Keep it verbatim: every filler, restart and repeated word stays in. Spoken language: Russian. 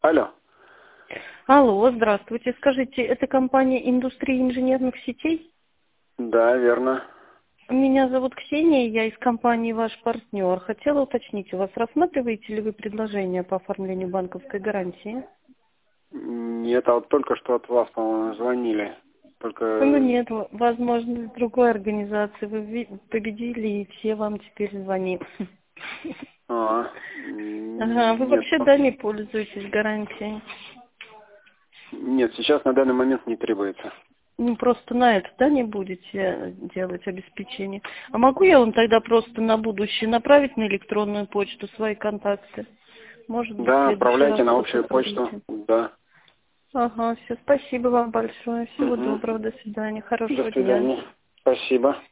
Алло. Алло, здравствуйте. Скажите, это компания «Индустрия инженерных сетей»? Да, верно. Меня зовут Ксения, я из компании «Ваш партнер». Хотела уточнить, у вас рассматриваете ли вы предложение по оформлению банковской гарантии? Нет, а вот только что от вас, по-моему, звонили. Ну Только... нет, в- возможно, с другой организации вы ви- победили, и все вам теперь звонят. А, Ага, вы нет. вообще, да, не пользуетесь гарантией? Нет, сейчас на данный момент не требуется. Ну, просто на это, да, не будете делать обеспечение. А могу я вам тогда просто на будущее направить на электронную почту свои контакты? Может быть, в Да, следующий отправляйте раз на что-то общую почту. соберете. Да. Ага, все, спасибо вам большое. Всего Угу. доброго, до свидания, До хорошего дня. свидания. Спасибо.